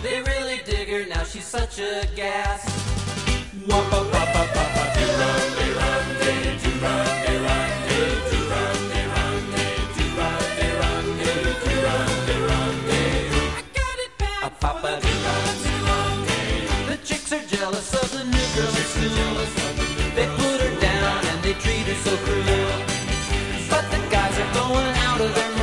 They really dig her, now she's such a gas. Papa the chicks are jealous of the new girl at school. They put her down and they treat her so cruel. But the guys are going out of their